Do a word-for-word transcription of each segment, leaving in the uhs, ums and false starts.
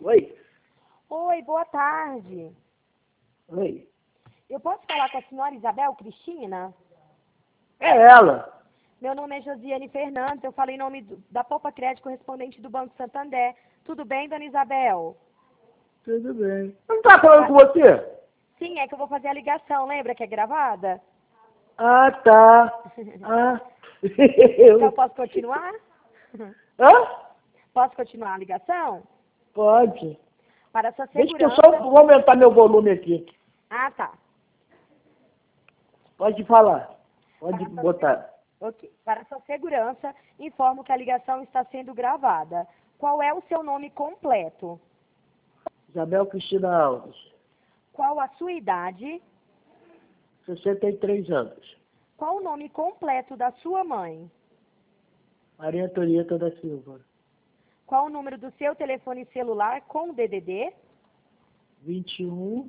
Oi? Oi, boa tarde. Oi? Eu posso falar com a senhora Isabel Cristina? É ela. Meu nome é Josiane Fernandes, eu falei em nome do, da Poupa Crédito, correspondente do Banco Santander. Tudo bem, dona Isabel? Tudo bem. Não tá falando com você? Sim, é que eu vou fazer a ligação, lembra que é gravada? Ah, tá. Ah. Então, posso continuar? Hã? Posso continuar a ligação? Pode. Para sua Deixa que eu segurança... só vou aumentar meu volume aqui. Ah, tá. Pode falar. Pode Para sua, botar. ok. Para sua segurança, informo que a ligação está sendo gravada. Qual é o seu nome completo? Isabel Cristina Alves. Qual a sua idade? sessenta e três anos. Qual o nome completo da sua mãe? Maria Antonieta da Silva. Qual o número do seu telefone celular com D D D? vinte e um,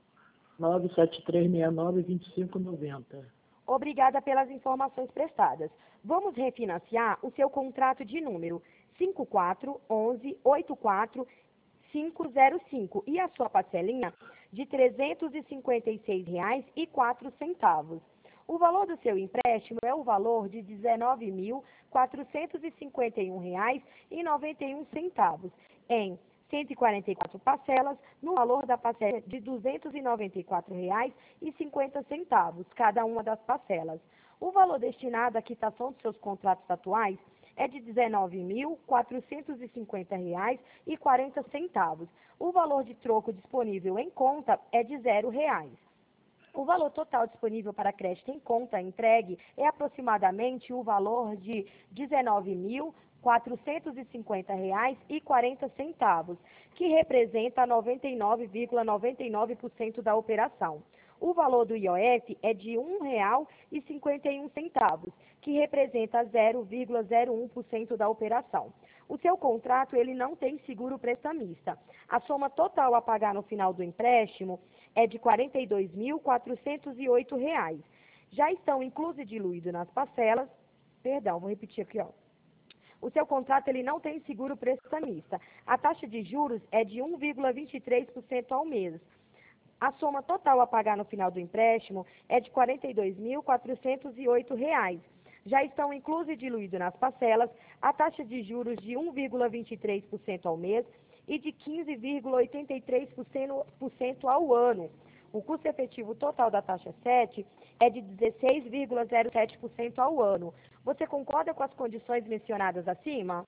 nove sete três seis nove, vinte e cinco noventa. Obrigada pelas informações prestadas. Vamos refinanciar o seu contrato de número cinco quatro um um oito quatro cinco zero cinco e a sua parcelinha de trezentos e cinquenta e seis reais e quatro centavos. O valor do seu empréstimo é o valor de dezenove mil quatrocentos e cinquenta e um reais e noventa e um centavos em cento e quarenta e quatro parcelas, no valor da parcela de duzentos e noventa e quatro reais e cinquenta centavos, cada uma das parcelas. O valor destinado à quitação dos seus contratos atuais é de dezenove mil quatrocentos e cinquenta reais e quarenta centavos. O valor de troco disponível em conta é de zero reais. O valor total disponível para crédito em conta entregue é aproximadamente o valor de dezenove mil quatrocentos e cinquenta reais e quarenta centavos, que representa noventa e nove vírgula noventa e nove por cento da operação. O valor do I O F é de um real e cinquenta e um centavos, que representa zero vírgula zero um por cento da operação. O seu contrato ele não tem seguro prestamista. A soma total a pagar no final do empréstimo é de quarenta e dois mil quatrocentos e oito reais. Já estão inclusos e diluídos nas parcelas, perdão, vou repetir aqui, ó. O seu contrato ele não tem seguro prestamista. A taxa de juros é de um vírgula vinte e três por cento ao mês. A soma total a pagar no final do empréstimo é de quarenta e dois mil quatrocentos e oito reais. Já estão inclusos e diluídos nas parcelas a taxa de juros de um vírgula vinte e três por cento ao mês e de quinze vírgula oitenta e três por cento ao ano. O custo efetivo total da taxa sete é de dezesseis vírgula zero sete por cento ao ano. Você concorda com as condições mencionadas acima?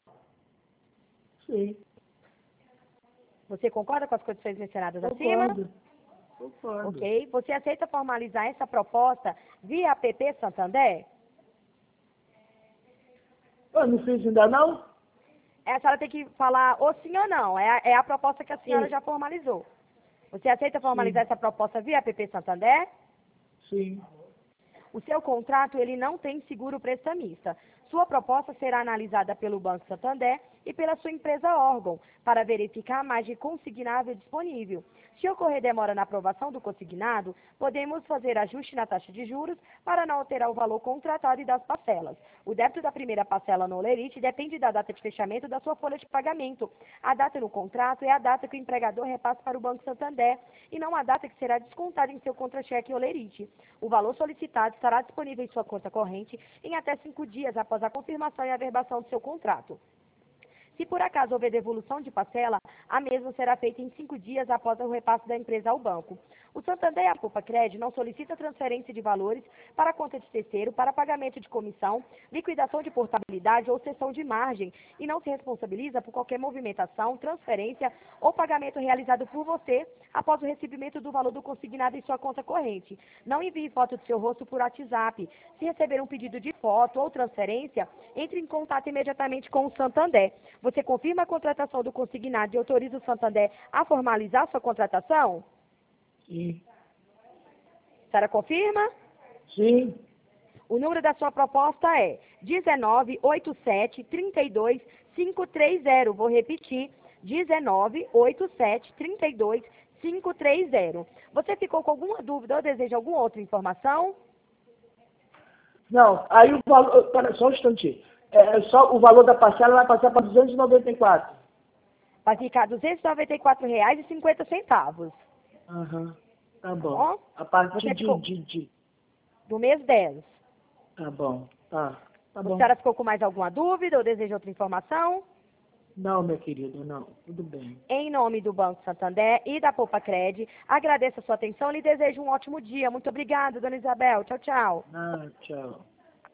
Sim. Você concorda com as condições mencionadas Concordo. acima? Concordo. Ok. Você aceita formalizar essa proposta via app Santander? Eu não fiz ainda não? A senhora tem que falar ou sim ou não. É a, é a proposta que a senhora Sim. já formalizou. Você aceita formalizar Sim. essa proposta via app Santander? Sim. O seu contrato ele não tem seguro prestamista. Sua proposta será analisada pelo Banco Santander e pela sua empresa órgão para verificar a margem consignável disponível. Se ocorrer demora na aprovação do consignado, podemos fazer ajuste na taxa de juros para não alterar o valor contratado e das parcelas. O débito da primeira parcela no Olerite depende da data de fechamento da sua folha de pagamento. A data no contrato é a data que o empregador repassa para o Banco Santander e não a data que será descontada em seu contra-cheque Olerite. O valor solicitado estará disponível em sua conta corrente em até cinco dias após a confirmação e averbação do seu contrato. Se por acaso houver devolução de parcela, a mesma será feita em cinco dias após o repasse da empresa ao banco. O Santander e a Poupa Crédito não solicitam transferência de valores para a conta de terceiro para pagamento de comissão, liquidação de portabilidade ou cessão de margem e não se responsabiliza por qualquer movimentação, transferência ou pagamento realizado por você após o recebimento do valor do consignado em sua conta corrente. Não envie foto do seu rosto por WhatsApp. Se receber um pedido de foto ou transferência, entre em contato imediatamente com o Santander. Você confirma a contratação do consignado e autoriza o Santander a formalizar sua contratação? Sim. A senhora confirma? Sim. O número da sua proposta é dezenove oitenta e sete trinta e dois cinco três zero. Vou repetir, dezenove oitenta e sete trinta e dois cinco três zero. Você ficou com alguma dúvida ou deseja alguma outra informação? Não, aí o valor... Pera, só um instantinho. É, só o valor da parcela vai passar para duzentos e noventa e quatro. Vai ficar duzentos e noventa e quatro reais e cinquenta centavos. Aham. Tá Tá bom. bom? A partir Você de, ficou de, de... do mês dez. Tá bom. Tá. Tá A bom. senhora ficou com mais alguma dúvida ou deseja outra informação? Não, meu querido, não. Tudo bem. Em nome do Banco Santander e da Poupa Cred, agradeço a sua atenção e lhe desejo um ótimo dia. Muito obrigada, dona Isabel. Tchau, tchau. Ah, tchau.